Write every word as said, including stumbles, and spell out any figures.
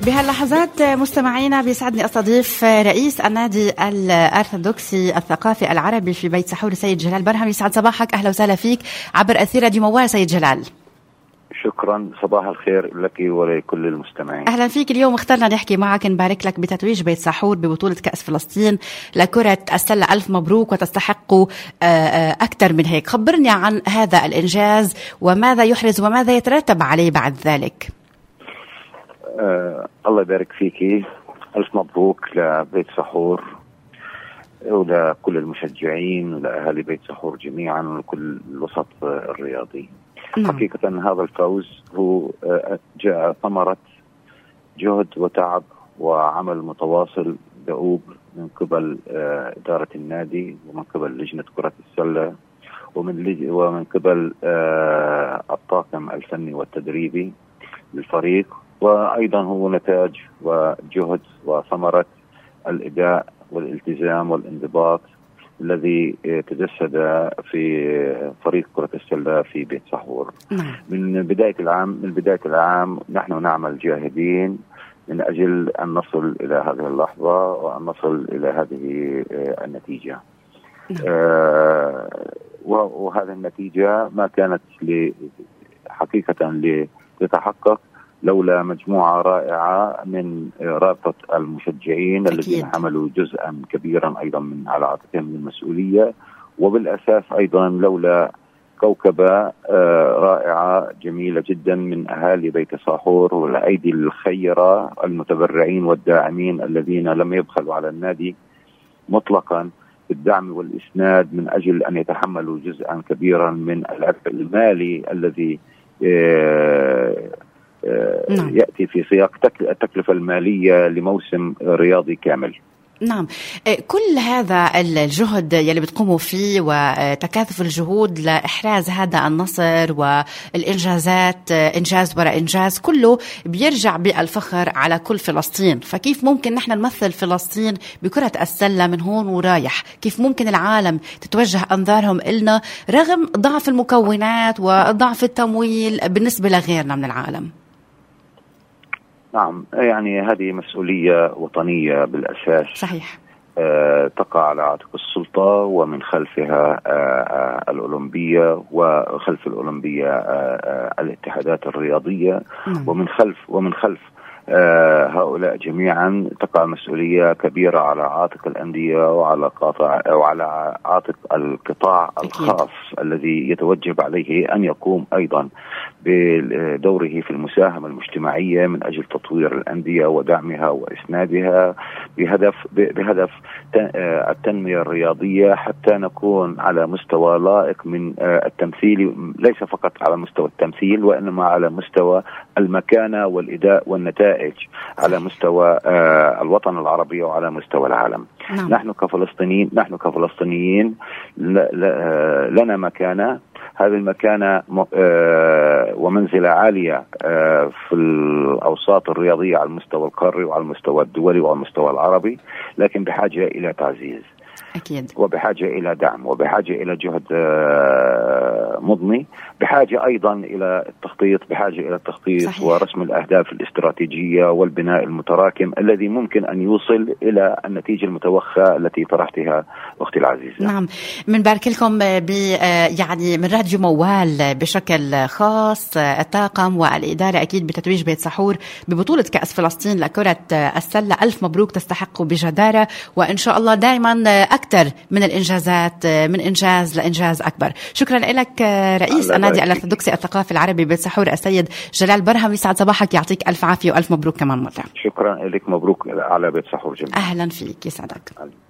بهاللحظات مستمعينا بيسعدني استضيف رئيس النادي الأرثوذكسي الثقافي العربي في بيت سحور سيد جلال برهم. يسعد صباحك، أهلا وسهلا فيك عبر أثير راديو موال سيد جلال. شكرا، صباح الخير لك ولكل المستمعين. أهلا فيك. اليوم اخترنا نحكي معك نبارك لك بتتويج بيت سحور ببطولة كأس فلسطين لكرة السلة. ألف مبروك وتستحقوا أكثر من هيك. خبرني عن هذا الإنجاز وماذا يحرز وماذا يترتب عليه بعد ذلك. آه الله يبارك فيكي، ألف مبروك لبيت سحور ولكل المشجعين ولأهالي بيت سحور جميعا ولكل الوسط الرياضي. نعم. حقيقة هذا الفوز هو جاء ثمرة جهد وتعب وعمل متواصل دؤوب من قبل إدارة النادي ومن قبل لجنة كرة السلة ومن ومن قبل الطاقم الفني والتدريبي للفريق، وأيضا هو نتاج وجهد وثمرة الإداء والالتزام والانضباط الذي تجسد في فريق كرة السلة في بيت سحور. من بداية العام من بداية العام نحن نعمل جاهدين من أجل أن نصل إلى هذه اللحظة وأن نصل إلى هذه النتيجة. آه وهذه النتيجة ما كانت حقيقة لتتحقق لولا مجموعة رائعة من رابطة المشجعين الذين حملوا جزءا كبيرا أيضا من على عاتقهم من المسؤولية، وبالأساس أيضا لولا كوكبة رائعة جميلة جدا من أهالي بيت سحور والأيدي الخيرة المتبرعين والداعمين الذين لم يبخلوا على النادي مطلقا بالدعم والإسناد من أجل أن يتحملوا جزءا كبيرا من العبء المالي الذي نعم. يأتي في سياق التكلفة المالية لموسم رياضي كامل. نعم، كل هذا الجهد يلي بتقوموا فيه وتكاثف الجهود لإحراز هذا النصر والإنجازات إنجاز وراء إنجاز كله بيرجع بالفخر على كل فلسطين. فكيف ممكن نحن نمثل فلسطين بكرة السلة من هون ورايح؟ كيف ممكن العالم تتوجه أنظارهم إلنا رغم ضعف المكونات وضعف التمويل بالنسبة لغيرنا من العالم؟ نعم، يعني هذه مسؤولية وطنية بالأساس. صحيح. آه تقع على عاتق السلطة ومن خلفها آه آه الأولمبية وخلف الأولمبية آه آه الاتحادات الرياضية. مم. ومن خلف ومن خلف آه هؤلاء جميعا تقع مسؤولية كبيرة على عاتق الأندية وعلى قاطع وعلى عاتق القطاع الخاص الذي يتوجب عليه أن يقوم أيضا بدوره في المساهمة المجتمعية من أجل تطوير الأندية ودعمها وإسنادها بهدف بهدف التنمية الرياضية حتى نكون على مستوى لائق من التمثيل، ليس فقط على مستوى التمثيل وإنما على مستوى المكانة والإداء والنتائج على مستوى الوطن العربي وعلى مستوى العالم. نعم. نحن كفلسطينيين نحن كفلسطينيين لنا مكانة، هذه المكانة ومنزلة عالية في الأوساط الرياضية على المستوى القاري وعلى المستوى الدولي وعلى المستوى العربي، لكن بحاجة إلى تعزيز أكيد، وبحاجة إلى دعم وبحاجة إلى جهد مضني، بحاجة أيضا إلى التخطيط بحاجة إلى التخطيط صحيح. ورسم الأهداف الاستراتيجية والبناء المتراكم الذي ممكن أن يوصل إلى النتيجة المتوخى التي طرحتها أختي العزيزة. نعم، من بارك لكم ب يعني من راديو موال بشكل خاص الطاقم والإدارة أكيد بتتويج بيت سحور ببطولة كأس فلسطين لكرة السلة. ألف مبروك، تستحقوا بجدارة، وإن شاء الله دائما أكثر من الإنجازات من إنجاز لإنجاز أكبر. شكرا لك رئيس النادي الأرثوذكسي الثقافي العربي بيت سحور السيد جلال برهم. يسعد صباحك، يعطيك ألف عافية وألف مبروك كمان مرة. شكرا لك، مبروك على بيت سحور جميعا. أهلا فيك، يسعدك.